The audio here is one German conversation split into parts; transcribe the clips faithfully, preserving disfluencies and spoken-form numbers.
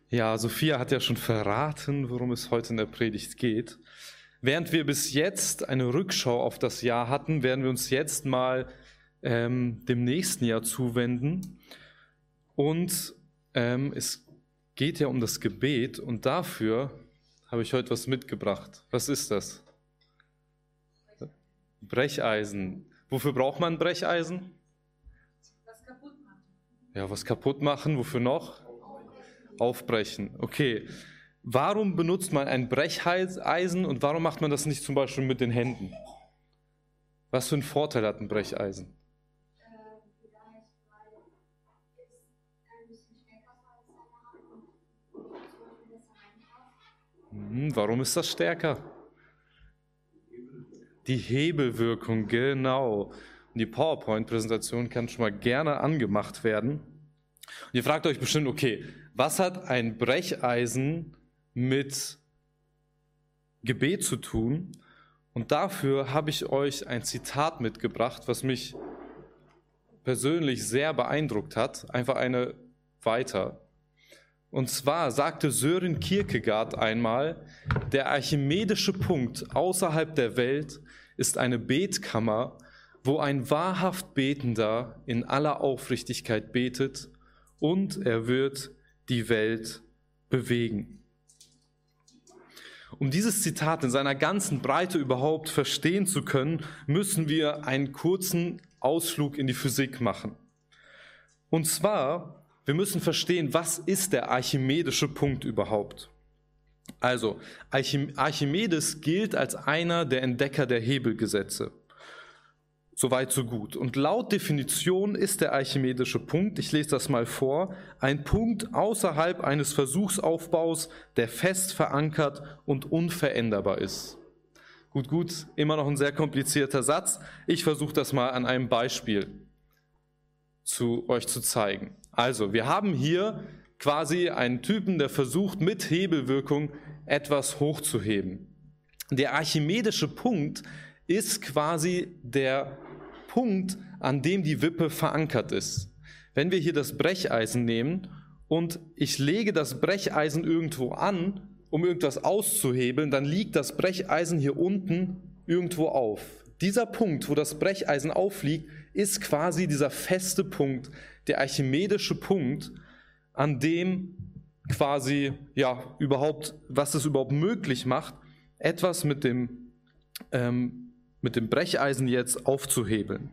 Ja, Sophia hat ja schon verraten, worum es heute in der Predigt geht. Während wir bis jetzt eine Rückschau auf das Jahr hatten, werden wir uns jetzt mal ähm, dem nächsten Jahr zuwenden. Und ähm, es geht ja um das Gebet und dafür habe ich heute was mitgebracht. Was ist das? Brecheisen. Wofür braucht man Brecheisen? Was kaputt machen. Ja, was kaputt machen. Wofür noch? Aufbrechen. Okay. Warum benutzt man ein Brecheisen und warum macht man das nicht zum Beispiel mit den Händen? Was für einen Vorteil hat ein Brecheisen? Hm, warum ist das stärker? Die Hebelwirkung, genau. Und die PowerPoint-Präsentation kann schon mal gerne angemacht werden. Und ihr fragt euch bestimmt, okay, was hat ein Brecheisen mit Gebet zu tun? Und dafür habe ich euch ein Zitat mitgebracht, was mich persönlich sehr beeindruckt hat. Einfach eine weiter. Und zwar sagte Søren Kierkegaard einmal, der archimedische Punkt außerhalb der Welt ist eine Betkammer, wo ein wahrhaft Betender in aller Aufrichtigkeit betet und er wird die Welt bewegen. Um dieses Zitat in seiner ganzen Breite überhaupt verstehen zu können, müssen wir einen kurzen Ausflug in die Physik machen. Und zwar, wir müssen verstehen, was ist der archimedische Punkt überhaupt? Also, Archimedes gilt als einer der Entdecker der Hebelgesetze. Soweit, so gut. Und laut Definition ist der archimedische Punkt, ich lese das mal vor, ein Punkt außerhalb eines Versuchsaufbaus, der fest verankert und unveränderbar ist. Gut, gut, immer noch ein sehr komplizierter Satz. Ich versuche das mal an einem Beispiel zu euch zu zeigen. Also, wir haben hier quasi einen Typen, der versucht, mit Hebelwirkung etwas hochzuheben. Der archimedische Punkt ist quasi der Punkt, an dem die Wippe verankert ist. Wenn wir hier das Brecheisen nehmen und ich lege das Brecheisen irgendwo an, um irgendwas auszuhebeln, dann liegt das Brecheisen hier unten irgendwo auf. Dieser Punkt, wo das Brecheisen aufliegt, ist quasi dieser feste Punkt, der archimedische Punkt, an dem quasi, ja, überhaupt, was es überhaupt möglich macht, etwas mit dem, ähm, mit dem Brecheisen jetzt aufzuhebeln.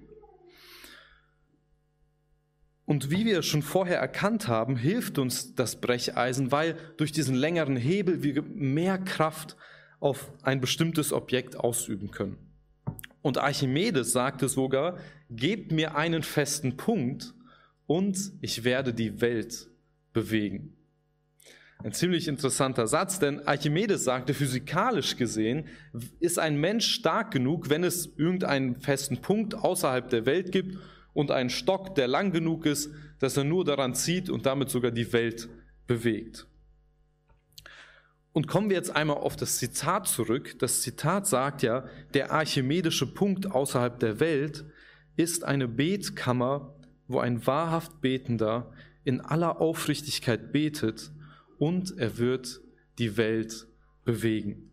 Und wie wir schon vorher erkannt haben, hilft uns das Brecheisen, weil durch diesen längeren Hebel wir mehr Kraft auf ein bestimmtes Objekt ausüben können. Und Archimedes sagte sogar, gebt mir einen festen Punkt und ich werde die Welt bewegen. Ein ziemlich interessanter Satz, denn Archimedes sagte, physikalisch gesehen ist ein Mensch stark genug, wenn es irgendeinen festen Punkt außerhalb der Welt gibt und einen Stock, der lang genug ist, dass er nur daran zieht und damit sogar die Welt bewegt. Und kommen wir jetzt einmal auf das Zitat zurück. Das Zitat sagt ja, der archimedische Punkt außerhalb der Welt ist eine Betkammer, wo ein wahrhaft Betender in aller Aufrichtigkeit betet und er wird die Welt bewegen.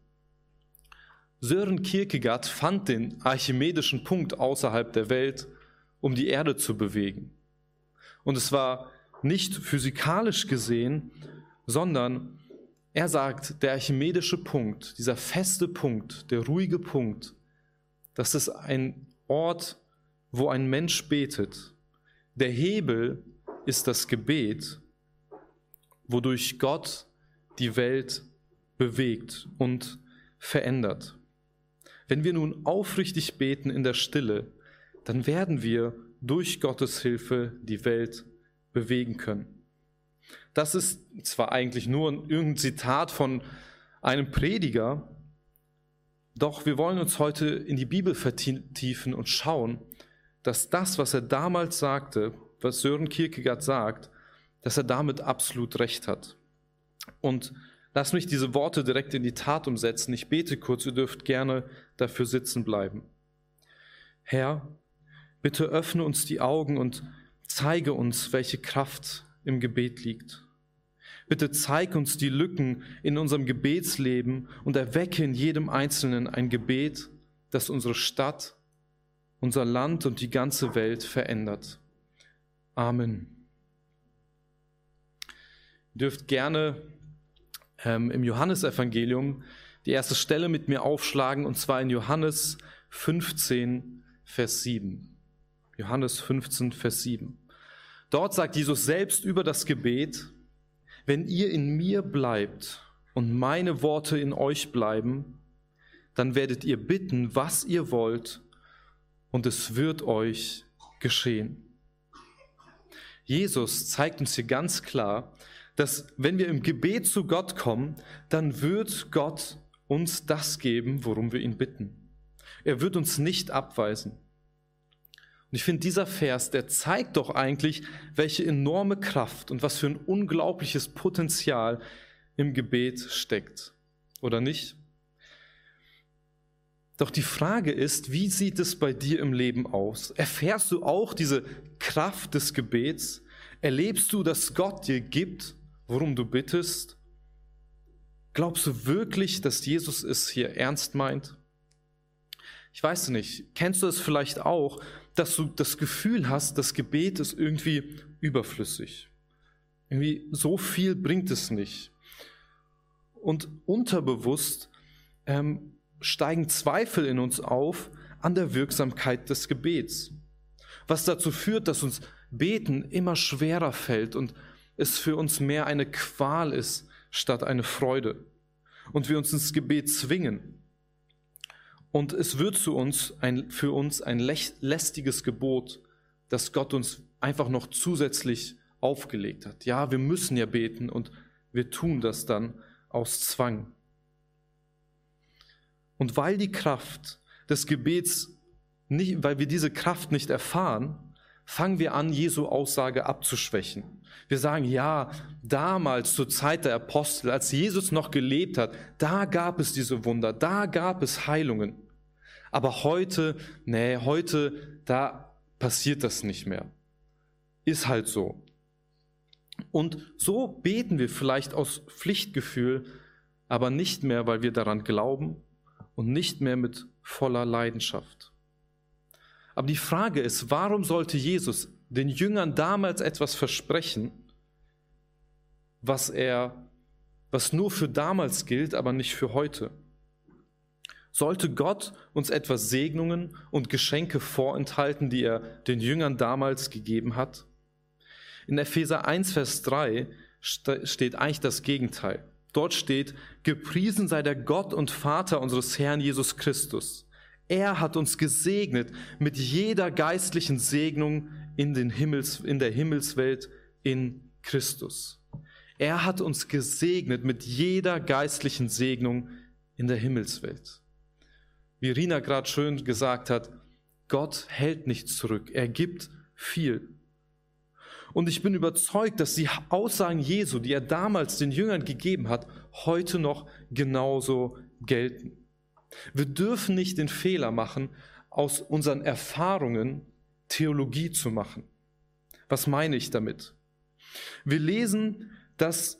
Søren Kierkegaard fand den archimedischen Punkt außerhalb der Welt, um die Erde zu bewegen. Und es war nicht physikalisch gesehen, sondern er sagt, der archimedische Punkt, dieser feste Punkt, der ruhige Punkt, das ist ein Ort, wo ein Mensch betet. Der Hebel ist das Gebet, wodurch Gott die Welt bewegt und verändert. Wenn wir nun aufrichtig beten in der Stille, dann werden wir durch Gottes Hilfe die Welt bewegen können. Das ist zwar eigentlich nur irgendein Zitat von einem Prediger, doch wir wollen uns heute in die Bibel vertiefen und schauen, dass das, was er damals sagte, was Søren Kierkegaard sagt, dass er damit absolut recht hat. Und lasst mich diese Worte direkt in die Tat umsetzen. Ich bete kurz, ihr dürft gerne dafür sitzen bleiben. Herr, bitte öffne uns die Augen und zeige uns, welche Kraft im Gebet liegt. Bitte zeig uns die Lücken in unserem Gebetsleben und erwecke in jedem Einzelnen ein Gebet, das unsere Stadt, unser Land und die ganze Welt verändert. Amen. Ihr dürft gerne ähm, im Johannesevangelium die erste Stelle mit mir aufschlagen, und zwar in Johannes fünfzehn, Vers sieben. Johannes fünfzehn, Vers sieben. Dort sagt Jesus selbst über das Gebet: Wenn ihr in mir bleibt und meine Worte in euch bleiben, dann werdet ihr bitten, was ihr wollt, und es wird euch geschehen. Jesus zeigt uns hier ganz klar, dass wenn wir im Gebet zu Gott kommen, dann wird Gott uns das geben, worum wir ihn bitten. Er wird uns nicht abweisen. Und ich finde, dieser Vers, der zeigt doch eigentlich, welche enorme Kraft und was für ein unglaubliches Potenzial im Gebet steckt. Oder nicht? Doch die Frage ist, wie sieht es bei dir im Leben aus? Erfährst du auch diese Kraft des Gebets? Erlebst du, dass Gott dir gibt, worum du bittest? Glaubst du wirklich, dass Jesus es hier ernst meint? Ich weiß nicht, kennst du es vielleicht auch, dass du das Gefühl hast, das Gebet ist irgendwie überflüssig. Irgendwie so viel bringt es nicht. Und unterbewusst ähm, steigen Zweifel in uns auf an der Wirksamkeit des Gebets, was dazu führt, dass uns Beten immer schwerer fällt und es für uns mehr eine Qual ist, statt eine Freude. Und wir uns ins Gebet zwingen. Und es wird zu uns ein, für uns ein lästiges Gebot, das Gott uns einfach noch zusätzlich aufgelegt hat. Ja, wir müssen ja beten und wir tun das dann aus Zwang. Und weil die Kraft des Gebets nicht, weil wir diese Kraft nicht erfahren, fangen wir an, Jesu Aussage abzuschwächen. Wir sagen, ja, damals zur Zeit der Apostel, als Jesus noch gelebt hat, da gab es diese Wunder, da gab es Heilungen. Aber heute, nee, heute, da passiert das nicht mehr. Ist halt so. Und so beten wir vielleicht aus Pflichtgefühl, aber nicht mehr, weil wir daran glauben und nicht mehr mit voller Leidenschaft. Aber die Frage ist, warum sollte Jesus den Jüngern damals etwas versprechen, was er, was nur für damals gilt, aber nicht für heute? Sollte Gott uns etwas Segnungen und Geschenke vorenthalten, die er den Jüngern damals gegeben hat? In Epheser eins, Vers drei steht eigentlich das Gegenteil. Dort steht: Gepriesen sei der Gott und Vater unseres Herrn Jesus Christus. Er hat uns gesegnet mit jeder geistlichen Segnung in, den Himmels, in der Himmelswelt in Christus. Er hat uns gesegnet mit jeder geistlichen Segnung in der Himmelswelt. Wie Rina gerade schön gesagt hat, Gott hält nichts zurück, er gibt viel. Und ich bin überzeugt, dass die Aussagen Jesu, die er damals den Jüngern gegeben hat, heute noch genauso gelten. Wir dürfen nicht den Fehler machen, aus unseren Erfahrungen Theologie zu machen. Was meine ich damit? Wir lesen das,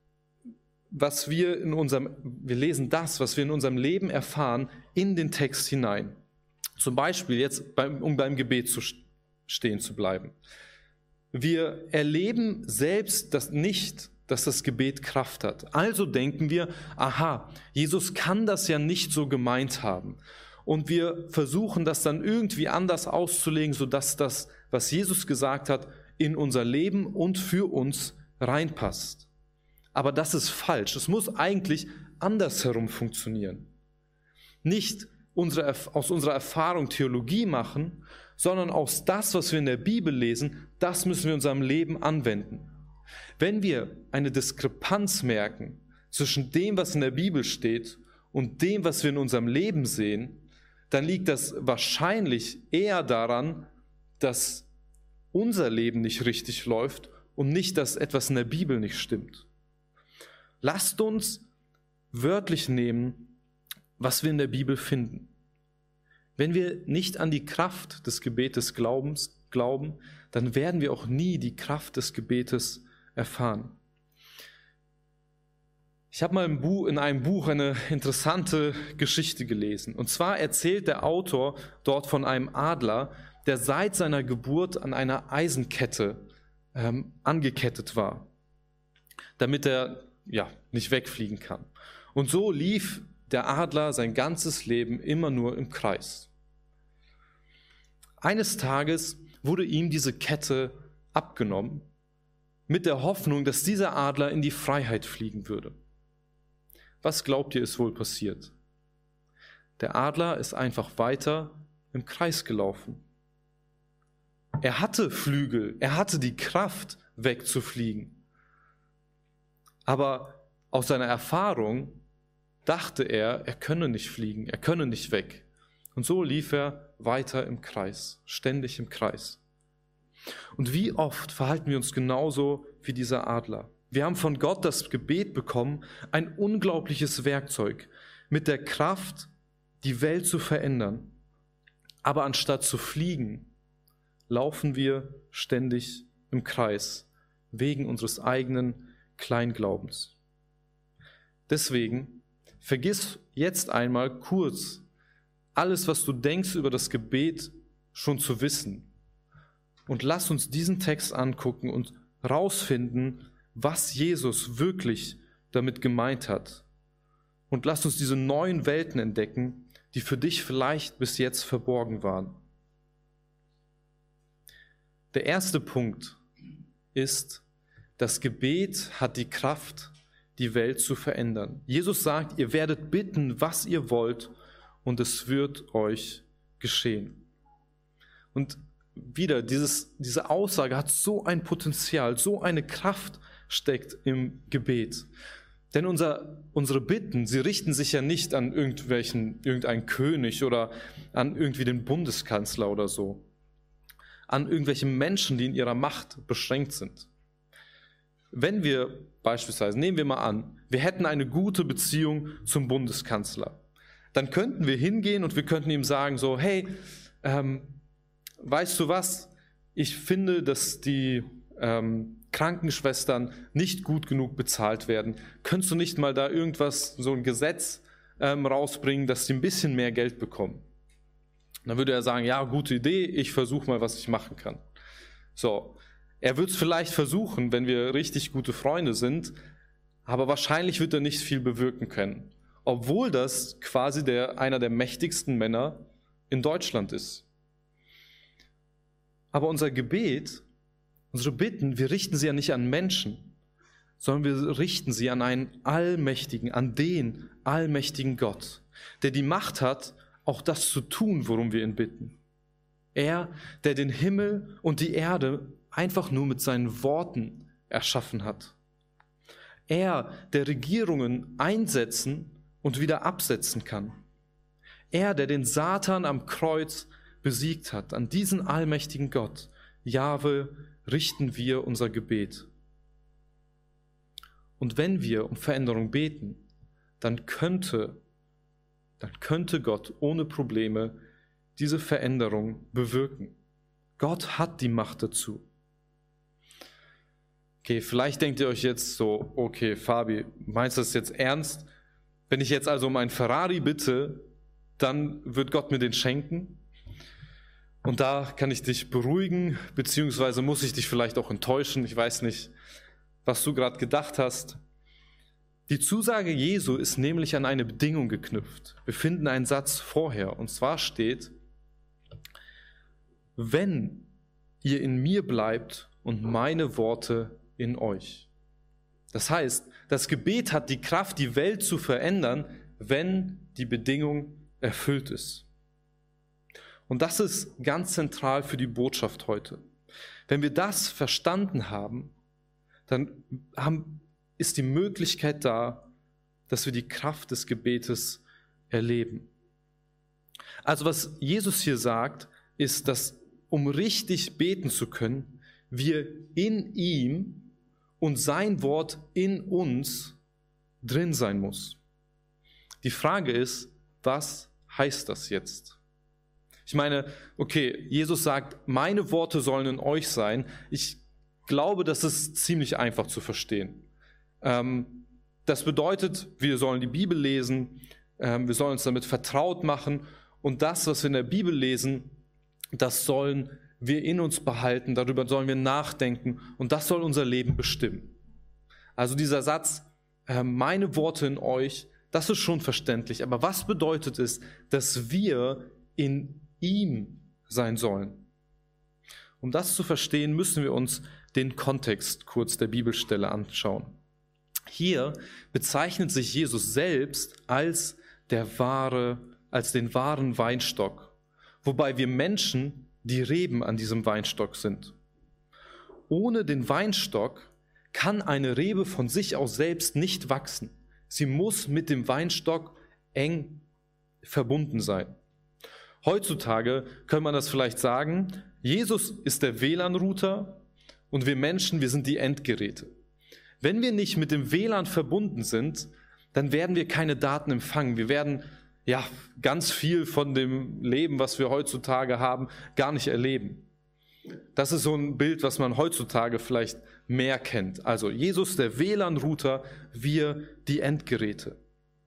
was wir in unserem, wir lesen das, was wir in unserem Leben erfahren, in den Text hinein. Zum Beispiel jetzt, beim, um beim Gebet zu stehen zu bleiben. Wir erleben selbst das nicht, dass das Gebet Kraft hat. Also denken wir, aha, Jesus kann das ja nicht so gemeint haben. Und wir versuchen das dann irgendwie anders auszulegen, sodass das, was Jesus gesagt hat, in unser Leben und für uns reinpasst. Aber das ist falsch. Es muss eigentlich andersherum funktionieren. Nicht unsere, aus unserer Erfahrung Theologie machen, sondern aus das, was wir in der Bibel lesen, das müssen wir in unserem Leben anwenden. Wenn wir eine Diskrepanz merken zwischen dem, was in der Bibel steht, und dem, was wir in unserem Leben sehen, dann liegt das wahrscheinlich eher daran, dass unser Leben nicht richtig läuft und nicht, dass etwas in der Bibel nicht stimmt. Lasst uns wörtlich nehmen, was wir in der Bibel finden. Wenn wir nicht an die Kraft des Gebetes Glaubens glauben, dann werden wir auch nie die Kraft des Gebetes erfahren. Ich habe mal im Buch, in einem Buch eine interessante Geschichte gelesen. Und zwar erzählt der Autor dort von einem Adler, der seit seiner Geburt an einer Eisenkette ähm, angekettet war, damit er ja, nicht wegfliegen kann. Und so lief der Adler sein ganzes Leben immer nur im Kreis. Eines Tages wurde ihm diese Kette abgenommen, mit der Hoffnung, dass dieser Adler in die Freiheit fliegen würde. Was glaubt ihr, ist wohl passiert? Der Adler ist einfach weiter im Kreis gelaufen. Er hatte Flügel, er hatte die Kraft, wegzufliegen. Aber aus seiner Erfahrung dachte er, er könne nicht fliegen, er könne nicht weg. Und so lief er weiter im Kreis, ständig im Kreis. Und wie oft verhalten wir uns genauso wie dieser Adler? Wir haben von Gott das Gebet bekommen, ein unglaubliches Werkzeug mit der Kraft, die Welt zu verändern. Aber anstatt zu fliegen, laufen wir ständig im Kreis, wegen unseres eigenen Kleinglaubens. Deswegen vergiss jetzt einmal kurz alles, was du denkst über das Gebet schon zu wissen. Und lass uns diesen Text angucken und rausfinden, was Jesus wirklich damit gemeint hat. Und lass uns diese neuen Welten entdecken, die für dich vielleicht bis jetzt verborgen waren. Der erste Punkt ist, das Gebet hat die Kraft, die Welt zu verändern. Jesus sagt, ihr werdet bitten, was ihr wollt, und es wird euch geschehen. Und wieder, dieses, diese Aussage hat so ein Potenzial, so eine Kraft steckt im Gebet. Denn unser, unsere Bitten, sie richten sich ja nicht an irgendwelchen, irgendeinen König oder an irgendwie den Bundeskanzler oder so, an irgendwelche Menschen, die in ihrer Macht beschränkt sind. Wenn wir beispielsweise, nehmen wir mal an, wir hätten eine gute Beziehung zum Bundeskanzler, dann könnten wir hingehen und wir könnten ihm sagen so, hey, ähm, weißt du was, ich finde, dass die ähm, Krankenschwestern nicht gut genug bezahlt werden. Könntest du nicht mal da irgendwas, so ein Gesetz ähm, rausbringen, dass sie ein bisschen mehr Geld bekommen? Dann würde er sagen, ja, gute Idee, ich versuche mal, was ich machen kann. So, er wird es vielleicht versuchen, wenn wir richtig gute Freunde sind, aber wahrscheinlich wird er nicht viel bewirken können, obwohl das quasi der, einer der mächtigsten Männer in Deutschland ist. Aber unser Gebet, unsere Bitten, wir richten sie ja nicht an Menschen, sondern wir richten sie an einen allmächtigen, an den allmächtigen Gott, der die Macht hat, auch das zu tun, worum wir ihn bitten. Er, der den Himmel und die Erde einfach nur mit seinen Worten erschaffen hat. Er, der Regierungen einsetzen und wieder absetzen kann. Er, der den Satan am Kreuz besiegt hat. An diesen allmächtigen Gott, Jahwe, richten wir unser Gebet. Und wenn wir um Veränderung beten, dann könnte, dann könnte Gott ohne Probleme diese Veränderung bewirken. Gott hat die Macht dazu. Okay, vielleicht denkt ihr euch jetzt so, okay, Fabi, meinst du das jetzt ernst? Wenn ich jetzt also um einen Ferrari bitte, dann wird Gott mir den schenken? Und da kann ich dich beruhigen, beziehungsweise muss ich dich vielleicht auch enttäuschen. Ich weiß nicht, was du gerade gedacht hast. Die Zusage Jesu ist nämlich an eine Bedingung geknüpft. Wir finden einen Satz vorher, und zwar steht, wenn ihr in mir bleibt und meine Worte in euch. Das heißt, das Gebet hat die Kraft, die Welt zu verändern, wenn die Bedingung erfüllt ist. Und das ist ganz zentral für die Botschaft heute. Wenn wir das verstanden haben, dann haben, ist die Möglichkeit da, dass wir die Kraft des Gebetes erleben. Also was Jesus hier sagt, ist, dass um richtig beten zu können, wir in ihm und sein Wort in uns drin sein muss. Die Frage ist, was heißt das jetzt? Ich meine, okay, Jesus sagt, meine Worte sollen in euch sein. Ich glaube, das ist ziemlich einfach zu verstehen. Ähm, Das bedeutet, wir sollen die Bibel lesen, wir sollen uns damit vertraut machen und das, was wir in der Bibel lesen, das sollen wir in uns behalten, darüber sollen wir nachdenken und das soll unser Leben bestimmen. Also dieser Satz, meine Worte in euch, das ist schon verständlich, aber was bedeutet es, dass wir in ihm sein sollen? Um das zu verstehen, müssen wir uns den Kontext kurz der Bibelstelle anschauen. Hier bezeichnet sich Jesus selbst als der wahre, als den wahren Weinstock, wobei wir Menschen die Reben an diesem Weinstock sind. Ohne den Weinstock kann eine Rebe von sich aus selbst nicht wachsen. Sie muss mit dem Weinstock eng verbunden sein. Heutzutage kann man das vielleicht sagen, Jesus ist der W L A N-Router und wir Menschen, wir sind die Endgeräte. Wenn wir nicht mit dem W L A N verbunden sind, dann werden wir keine Daten empfangen. Wir werden ja ganz viel von dem Leben, was wir heutzutage haben, gar nicht erleben. Das ist so ein Bild, was man heutzutage vielleicht mehr kennt. Also Jesus, der W L A N-Router, wir die Endgeräte.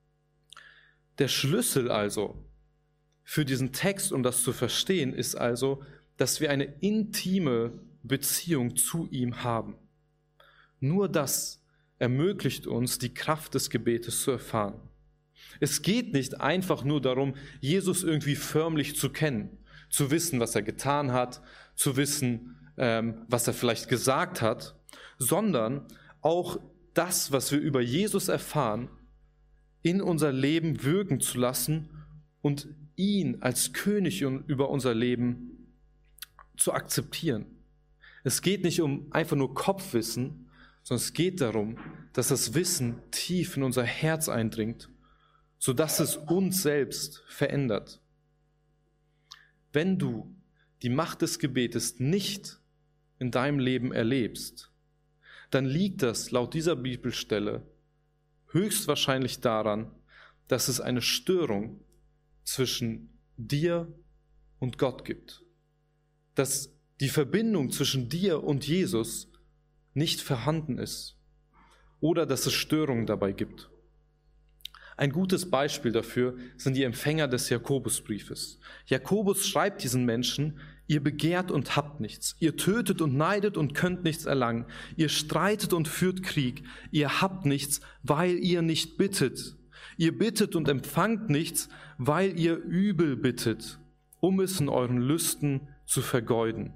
Der Schlüssel also für diesen Text, um das zu verstehen, ist also, dass wir eine intime Beziehung zu ihm haben. Nur das ermöglicht uns, die Kraft des Gebetes zu erfahren. Es geht nicht einfach nur darum, Jesus irgendwie förmlich zu kennen, zu wissen, was er getan hat, zu wissen, ähm, was er vielleicht gesagt hat, sondern auch das, was wir über Jesus erfahren, in unser Leben wirken zu lassen und ihn als König über unser Leben zu akzeptieren. Es geht nicht um einfach nur Kopfwissen, sondern es geht darum, dass das Wissen tief in unser Herz eindringt, sodass es uns selbst verändert. Wenn du die Macht des Gebetes nicht in deinem Leben erlebst, dann liegt das laut dieser Bibelstelle höchstwahrscheinlich daran, dass es eine Störung zwischen dir und Gott gibt. Dass die Verbindung zwischen dir und Jesus nicht vorhanden ist oder dass es Störungen dabei gibt. Ein gutes Beispiel dafür sind die Empfänger des Jakobusbriefes. Jakobus schreibt diesen Menschen, ihr begehrt und habt nichts, ihr tötet und neidet und könnt nichts erlangen, ihr streitet und führt Krieg, ihr habt nichts, weil ihr nicht bittet. Ihr bittet und empfangt nichts, weil ihr übel bittet, um es in euren Lüsten zu vergeuden.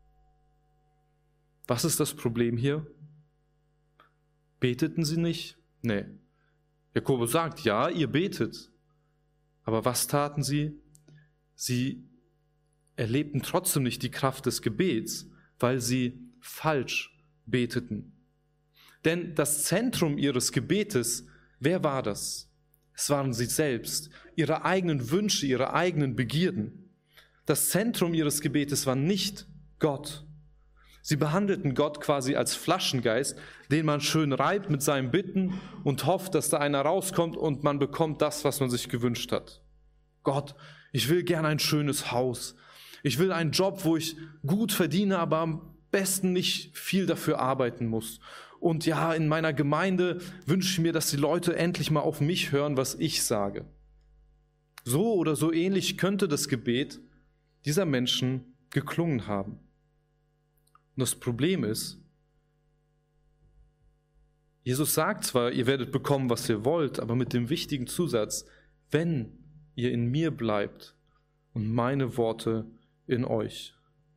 Was ist das Problem hier? Beteten sie nicht? Nee. Jakobus sagt, ja, ihr betet. Aber was taten sie? Sie erlebten trotzdem nicht die Kraft des Gebets, weil sie falsch beteten. Denn das Zentrum ihres Gebetes, wer war das? Es waren sie selbst, ihre eigenen Wünsche, ihre eigenen Begierden. Das Zentrum ihres Gebetes war nicht Gott. Sie behandelten Gott quasi als Flaschengeist, den man schön reibt mit seinen Bitten und hofft, dass da einer rauskommt und man bekommt das, was man sich gewünscht hat. Gott, ich will gerne ein schönes Haus. Ich will einen Job, wo ich gut verdiene, aber am besten nicht viel dafür arbeiten muss. Und ja, in meiner Gemeinde wünsche ich mir, dass die Leute endlich mal auf mich hören, was ich sage. So oder so ähnlich könnte das Gebet dieser Menschen geklungen haben. Und das Problem ist, Jesus sagt zwar, ihr werdet bekommen, was ihr wollt, aber mit dem wichtigen Zusatz, wenn ihr in mir bleibt und meine Worte in euch.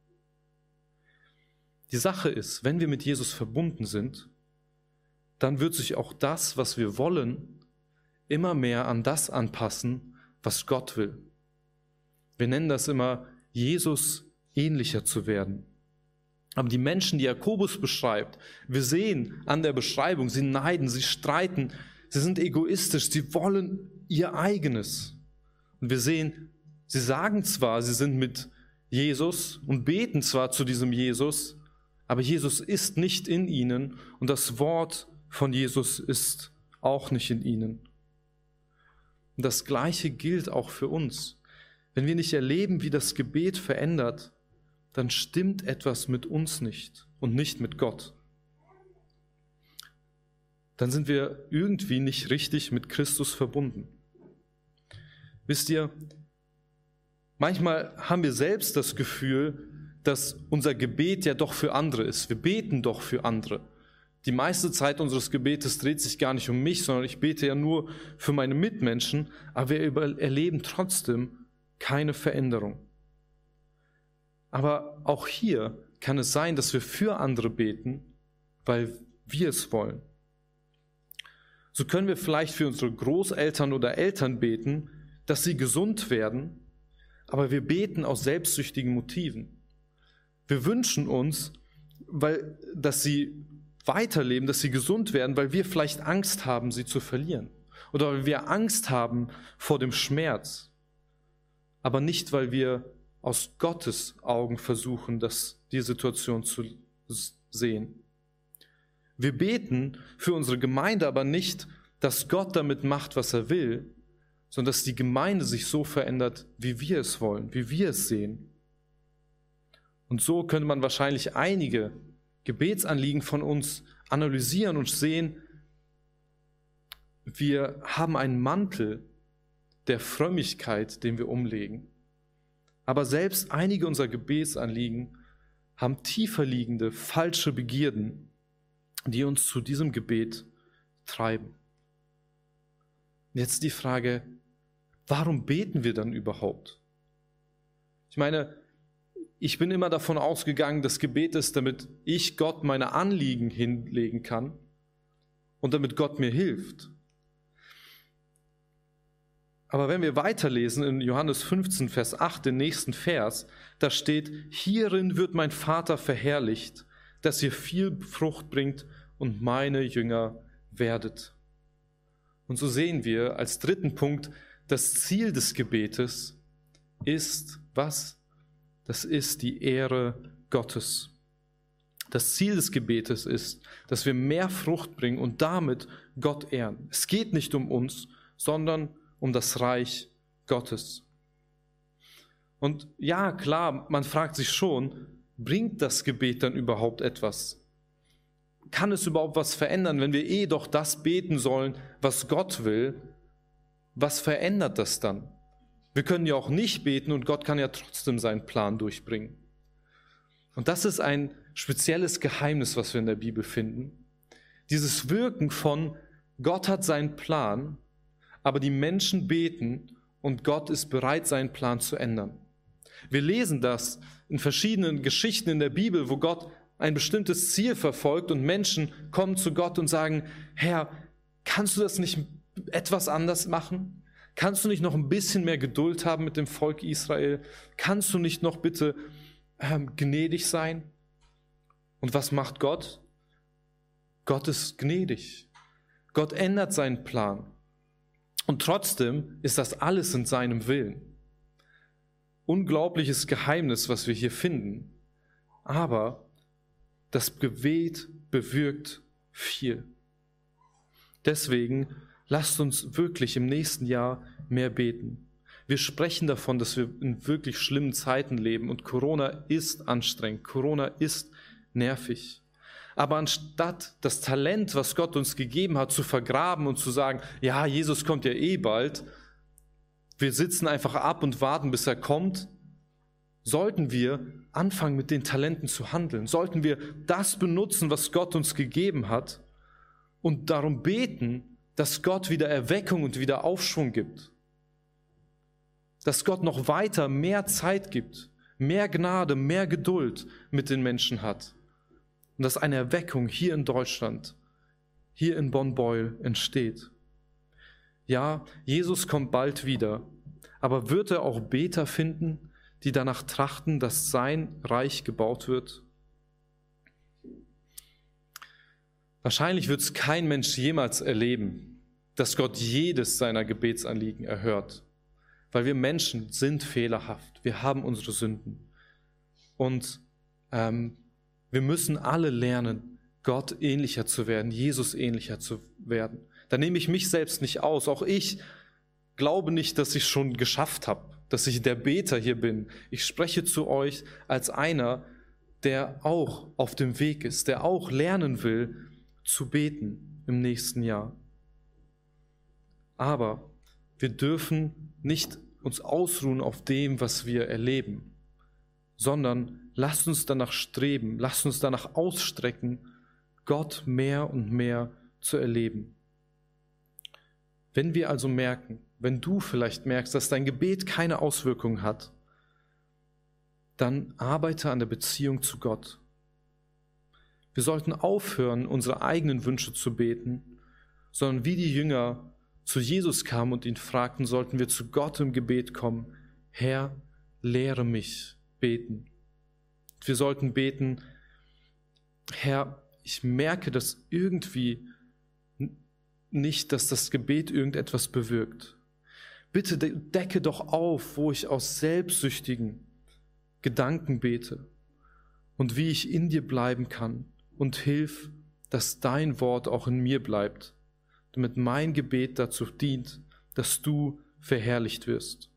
Die Sache ist, wenn wir mit Jesus verbunden sind, dann wird sich auch das, was wir wollen, immer mehr an das anpassen, was Gott will. Wir nennen das immer, Jesus ähnlicher zu werden. Aber die Menschen, die Jakobus beschreibt, wir sehen an der Beschreibung, sie neiden, sie streiten, sie sind egoistisch, sie wollen ihr eigenes. Und wir sehen, sie sagen zwar, sie sind mit Jesus und beten zwar zu diesem Jesus, aber Jesus ist nicht in ihnen und das Wort von Jesus ist auch nicht in ihnen. Und das Gleiche gilt auch für uns. Wenn wir nicht erleben, wie das Gebet verändert, dann stimmt etwas mit uns nicht und nicht mit Gott. dann sind wir irgendwie nicht richtig mit Christus verbunden. Wisst ihr, manchmal haben wir selbst das Gefühl, dass unser Gebet ja doch für andere ist. Wir beten doch für andere. Die meiste Zeit unseres Gebetes dreht sich gar nicht um mich, sondern ich bete ja nur für meine Mitmenschen, aber wir erleben trotzdem keine Veränderung. Aber auch hier kann es sein, dass wir für andere beten, weil wir es wollen. So können wir vielleicht für unsere Großeltern oder Eltern beten, dass sie gesund werden, aber wir beten aus selbstsüchtigen Motiven. Wir wünschen uns, weil, dass sie weiterleben, dass sie gesund werden, weil wir vielleicht Angst haben, sie zu verlieren. Oder weil wir Angst haben vor dem Schmerz. Aber nicht, weil wir aus Gottes Augen versuchen, das, die Situation zu sehen. Wir beten für unsere Gemeinde aber nicht, dass Gott damit macht, was er will, sondern dass die Gemeinde sich so verändert, wie wir es wollen, wie wir es sehen. Und so könnte man wahrscheinlich einige Gebetsanliegen von uns analysieren und sehen, wir haben einen Mantel der Frömmigkeit, den wir umlegen. Aber selbst einige unserer Gebetsanliegen haben tiefer liegende, falsche Begierden, die uns zu diesem Gebet treiben. Und jetzt die Frage, warum beten wir dann überhaupt? Ich meine, ich bin immer davon ausgegangen, das Gebet ist, damit ich Gott meine Anliegen hinlegen kann und damit Gott mir hilft. Aber wenn wir weiterlesen in Johannes fünfzehn, Vers acht, den nächsten Vers, da steht, hierin wird mein Vater verherrlicht, dass ihr viel Frucht bringt und meine Jünger werdet. Und so sehen wir als dritten Punkt, das Ziel des Gebetes ist was? Das ist die Ehre Gottes. Das Ziel des Gebetes ist, dass wir mehr Frucht bringen und damit Gott ehren. Es geht nicht um uns, sondern um das Reich Gottes. Und ja, klar, man fragt sich schon, bringt das Gebet dann überhaupt etwas? Kann es überhaupt was verändern, wenn wir eh doch das beten sollen, was Gott will? Was verändert das dann? Wir können ja auch nicht beten und Gott kann ja trotzdem seinen Plan durchbringen. Und das ist ein spezielles Geheimnis, was wir in der Bibel finden. Dieses Wirken von Gott hat seinen Plan, aber die Menschen beten und Gott ist bereit, seinen Plan zu ändern. Wir lesen das in verschiedenen Geschichten in der Bibel, wo Gott ein bestimmtes Ziel verfolgt und Menschen kommen zu Gott und sagen, Herr, kannst du das nicht etwas anders machen? Kannst du nicht noch ein bisschen mehr Geduld haben mit dem Volk Israel? Kannst du nicht noch bitte ähm, gnädig sein? Und was macht Gott? Gott ist gnädig. Gott ändert seinen Plan. Und trotzdem ist das alles in seinem Willen. Unglaubliches Geheimnis, was wir hier finden. Aber das Gebet bewirkt viel. Deswegen lasst uns wirklich im nächsten Jahr mehr beten. Wir sprechen davon, dass wir in wirklich schlimmen Zeiten leben und Corona ist anstrengend, Corona ist nervig. Aber anstatt das Talent, was Gott uns gegeben hat, zu vergraben und zu sagen, ja, Jesus kommt ja eh bald, wir sitzen einfach ab und warten, bis er kommt, sollten wir anfangen, mit den Talenten zu handeln. Sollten wir das benutzen, was Gott uns gegeben hat und darum beten, dass Gott wieder Erweckung und wieder Aufschwung gibt. Dass Gott noch weiter mehr Zeit gibt, mehr Gnade, mehr Geduld mit den Menschen hat. Und dass eine Erweckung hier in Deutschland, hier in Bonn-Beuel entsteht. Ja, Jesus kommt bald wieder, aber wird er auch Beter finden, die danach trachten, dass sein Reich gebaut wird? Wahrscheinlich wird es kein Mensch jemals erleben, dass Gott jedes seiner Gebetsanliegen erhört, weil wir Menschen sind fehlerhaft, wir haben unsere Sünden und ähm, wir müssen alle lernen, Gott ähnlicher zu werden, Jesus ähnlicher zu werden. Da nehme ich mich selbst nicht aus, auch ich glaube nicht, dass ich schon geschafft habe, dass ich der Beter hier bin. Ich spreche zu euch als einer, der auch auf dem Weg ist, der auch lernen will, zu beten. im nächsten Jahr. Aber wir dürfen nicht uns ausruhen auf dem, was wir erleben, sondern lasst uns danach streben, lasst uns danach ausstrecken, Gott mehr und mehr zu erleben. Wenn wir also merken, wenn du vielleicht merkst, dass dein Gebet keine Auswirkung hat, dann arbeite an der Beziehung zu Gott. Wir sollten aufhören, unsere eigenen Wünsche zu beten, sondern wie die Jünger zu Jesus kamen und ihn fragten, sollten wir zu Gott im Gebet kommen: Herr, lehre mich beten. Wir sollten beten: Herr, ich merke das irgendwie nicht, dass das Gebet irgendetwas bewirkt. Bitte decke doch auf, wo ich aus selbstsüchtigen Gedanken bete und wie ich in dir bleiben kann, und hilf, dass dein Wort auch in mir bleibt, damit mein Gebet dazu dient, dass du verherrlicht wirst.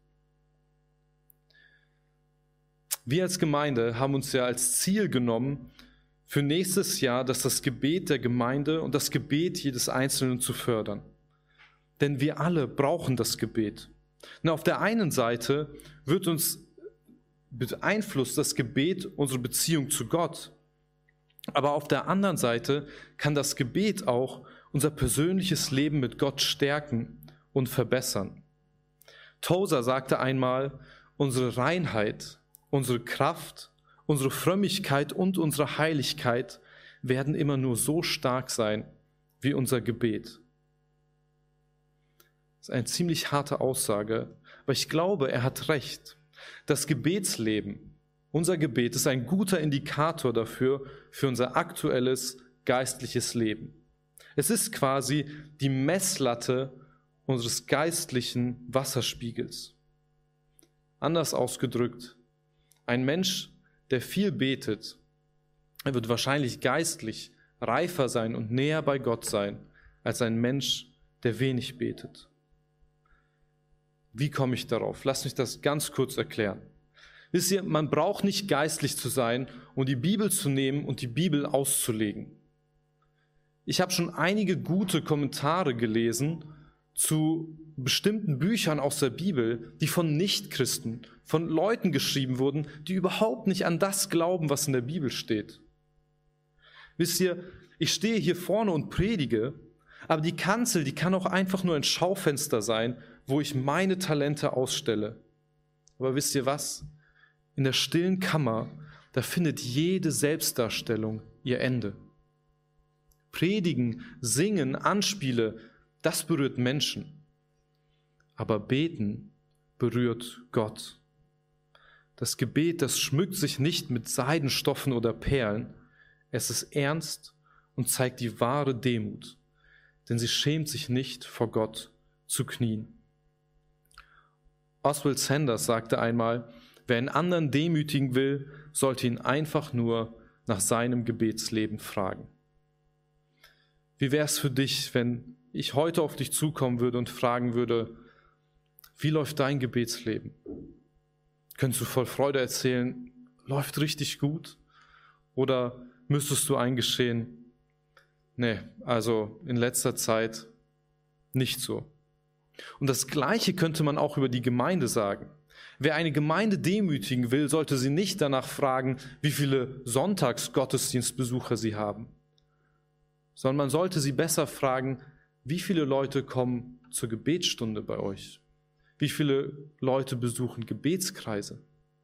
Wir als Gemeinde haben uns ja als Ziel genommen, für nächstes Jahr, dass das Gebet der Gemeinde und das Gebet jedes Einzelnen zu fördern. Denn wir alle brauchen das Gebet. Und auf der einen Seite wird uns beeinflusst das Gebet unsere Beziehung zu Gott. Aber auf der anderen Seite kann das Gebet auch unser persönliches Leben mit Gott stärken und verbessern. Tozer sagte einmal: Unsere Reinheit, unsere Kraft, unsere Frömmigkeit und unsere Heiligkeit werden immer nur so stark sein wie unser Gebet. Das ist eine ziemlich harte Aussage, aber ich glaube, er hat recht. Das Gebetsleben, unser Gebet, ist ein guter Indikator dafür, für unser aktuelles geistliches Leben. Es ist quasi die Messlatte unseres geistlichen Wasserspiegels. Anders ausgedrückt, ein Mensch, der viel betet, er wird wahrscheinlich geistlich reifer sein und näher bei Gott sein, als ein Mensch, der wenig betet. Wie komme ich darauf? Lasst mich das ganz kurz erklären. Wisst ihr, man braucht nicht geistlich zu sein, um die Bibel zu nehmen und die Bibel auszulegen. Ich habe schon einige gute Kommentare gelesen zu bestimmten Büchern aus der Bibel, die von Nichtchristen, von Leuten geschrieben wurden, die überhaupt nicht an das glauben, was in der Bibel steht. Wisst ihr, ich stehe hier vorne und predige, aber die Kanzel, die kann auch einfach nur ein Schaufenster sein, wo ich meine Talente ausstelle. Aber wisst ihr was? In der stillen Kammer, da findet jede Selbstdarstellung ihr Ende. Predigen, singen, Anspiele, das berührt Menschen. Aber beten berührt Gott. Das Gebet, das schmückt sich nicht mit Seidenstoffen oder Perlen. Es ist ernst und zeigt die wahre Demut, denn sie schämt sich nicht, vor Gott zu knien. Oswald Sanders sagte einmal: Wer einen anderen demütigen will, sollte ihn einfach nur nach seinem Gebetsleben fragen. Wie wäre es für dich, wenn ich heute auf dich zukommen würde und fragen würde: Wie läuft dein Gebetsleben? Könntest du voll Freude erzählen, läuft richtig gut? Oder müsstest du eingestehen: Nee, also in letzter Zeit nicht so. Und das Gleiche könnte man auch über die Gemeinde sagen. Wer eine Gemeinde demütigen will, sollte sie nicht danach fragen, wie viele Sonntagsgottesdienstbesucher sie haben, sondern man sollte sie besser fragen: Wie viele Leute kommen zur Gebetsstunde bei euch? Wie viele Leute besuchen Gebetskreise?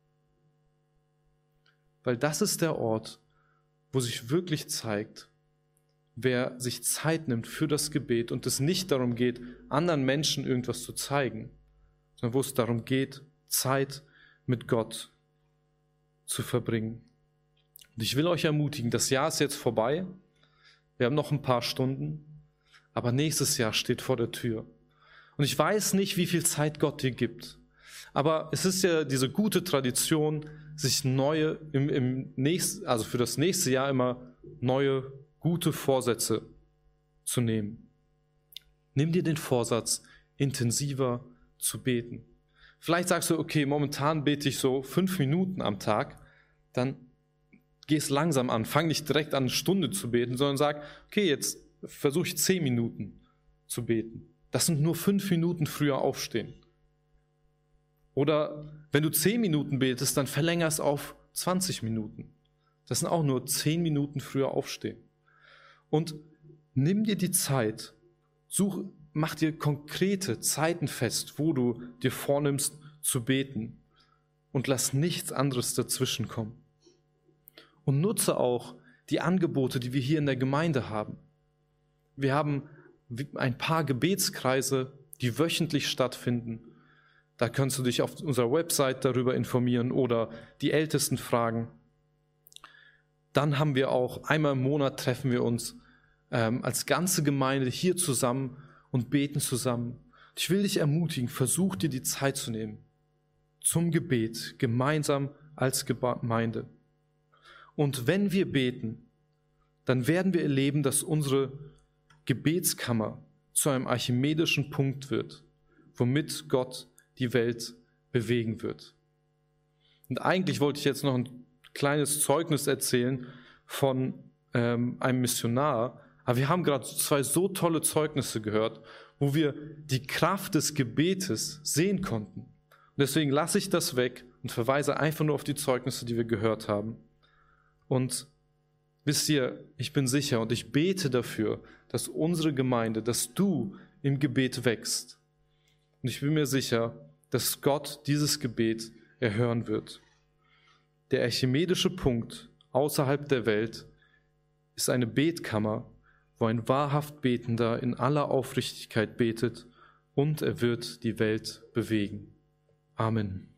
Weil das ist der Ort, wo sich wirklich zeigt, wer sich Zeit nimmt für das Gebet und es nicht darum geht, anderen Menschen irgendwas zu zeigen, sondern wo es darum geht, Zeit mit Gott zu verbringen. Und ich will euch ermutigen, das Jahr ist jetzt vorbei, wir haben noch ein paar Stunden, aber nächstes Jahr steht vor der Tür. Und ich weiß nicht, wie viel Zeit Gott dir gibt, aber es ist ja diese gute Tradition, sich neue, im, im nächsten, also für das nächste Jahr immer neue, gute Vorsätze zu nehmen. Nimm dir den Vorsatz, intensiver zu beten. Vielleicht sagst du: Okay, momentan bete ich so fünf Minuten am Tag, dann geh es langsam an. Fang nicht direkt an, eine Stunde zu beten, sondern sag: Okay, jetzt versuche ich zehn Minuten zu beten. Das sind nur fünf Minuten früher aufstehen. Oder wenn du zehn Minuten betest, dann verlänger es auf zwanzig Minuten. Das sind auch nur zehn Minuten früher aufstehen. Und nimm dir die Zeit, such, mach dir konkrete Zeiten fest, wo du dir vornimmst zu beten und lass nichts anderes dazwischen kommen. Und nutze auch die Angebote, die wir hier in der Gemeinde haben. Wir haben ein paar Gebetskreise, die wöchentlich stattfinden. Da kannst du dich auf unserer Website darüber informieren oder die Ältesten fragen. Dann haben wir auch, einmal im Monat treffen wir uns ähm, als ganze Gemeinde hier zusammen und beten zusammen. Ich will dich ermutigen, versuch dir die Zeit zu nehmen zum Gebet, gemeinsam als Gemeinde. Und wenn wir beten, dann werden wir erleben, dass unsere Gebetskammer zu einem archimedischen Punkt wird, womit Gott die Welt bewegen wird. Und eigentlich wollte ich jetzt noch ein kleines Zeugnis erzählen von ähm, einem Missionar, aber wir haben gerade zwei so tolle Zeugnisse gehört, wo wir die Kraft des Gebetes sehen konnten. Und deswegen lasse ich das weg und verweise einfach nur auf die Zeugnisse, die wir gehört haben. Und wisst ihr, ich bin sicher und ich bete dafür, dass unsere Gemeinde, dass du im Gebet wächst. Und ich bin mir sicher, dass Gott dieses Gebet erhören wird. Der archimedische Punkt außerhalb der Welt ist eine Betkammer, wo ein wahrhaft Betender in aller Aufrichtigkeit betet und er wird die Welt bewegen. Amen.